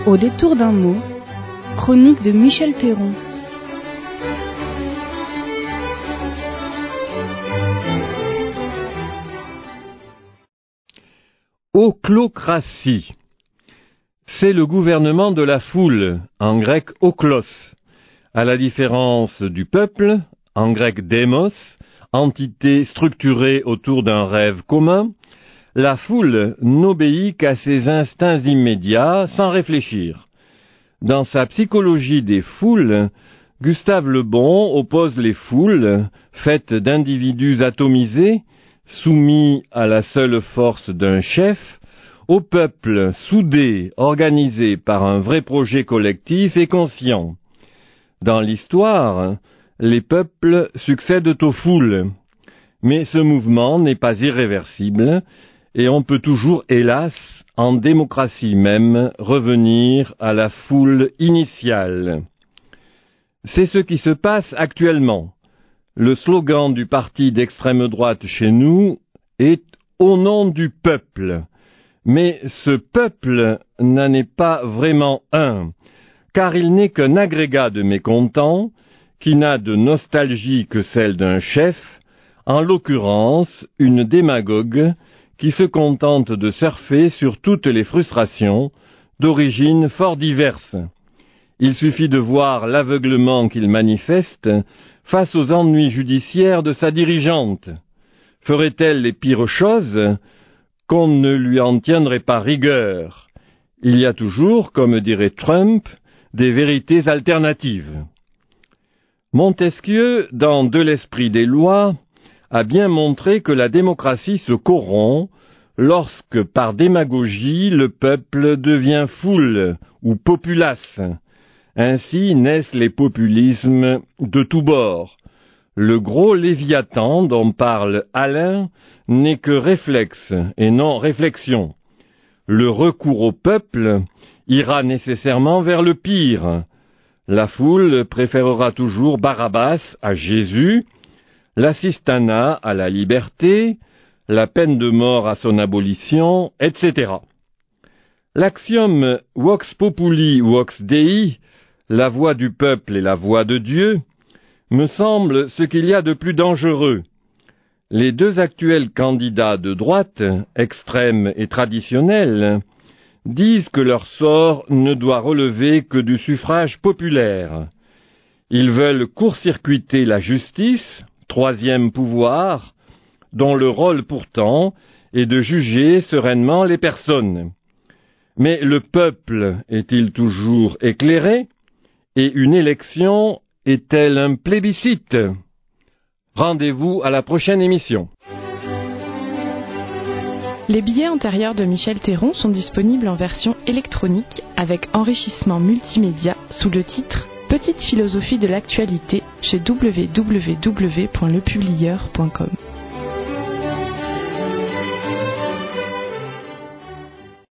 Au détour d'un mot, chronique de Michel Théron. Ochlocratie. C'est le gouvernement de la foule, en grec oklos. À la différence du peuple, en grec démos, entité structurée autour d'un rêve commun, la foule n'obéit qu'à ses instincts immédiats sans réfléchir. Dans sa psychologie des foules, Gustave Le Bon oppose les foules, faites d'individus atomisés, soumis à la seule force d'un chef, au peuple soudé, organisé par un vrai projet collectif et conscient. Dans l'histoire, les peuples succèdent aux foules, mais ce mouvement n'est pas irréversible, et on peut toujours, hélas, en démocratie même, revenir à la foule initiale. C'est ce qui se passe actuellement. Le slogan du parti d'extrême droite chez nous est « Au nom du peuple ». Mais ce peuple n'en est pas vraiment un, car il n'est qu'un agrégat de mécontents qui n'a de nostalgie que celle d'un chef, en l'occurrence une démagogue qui se contente de surfer sur toutes les frustrations, d'origines fort diverses. Il suffit de voir l'aveuglement qu'il manifeste face aux ennuis judiciaires de sa dirigeante. Ferait-elle les pires choses qu'on ne lui en tiendrait pas rigueur? Il y a toujours, comme dirait Trump, des vérités alternatives. Montesquieu, dans De l'esprit des lois, a bien montré que la démocratie se corrompt lorsque, par démagogie, le peuple devient foule ou populace. Ainsi naissent les populismes de tous bords. Le gros Léviathan dont parle Alain n'est que réflexe et non réflexion. Le recours au peuple ira nécessairement vers le pire. La foule préférera toujours Barabbas à Jésus, l'assistanat à la liberté, la peine de mort à son abolition, etc. L'axiome vox populi vox Dei, la voix du peuple et la voix de Dieu, me semble ce qu'il y a de plus dangereux. Les deux actuels candidats de droite, extrêmes et traditionnels, disent que leur sort ne doit relever que du suffrage populaire. Ils veulent court-circuiter la justice, troisième pouvoir, dont le rôle pourtant est de juger sereinement les personnes. Mais le peuple est-il toujours éclairé? Et une élection est-elle un plébiscite? Rendez-vous à la prochaine émission. Les billets antérieurs de Michel Théron sont disponibles en version électronique avec enrichissement multimédia sous le titre « Petite philosophie de l'actualité » chez www.lepublieur.com.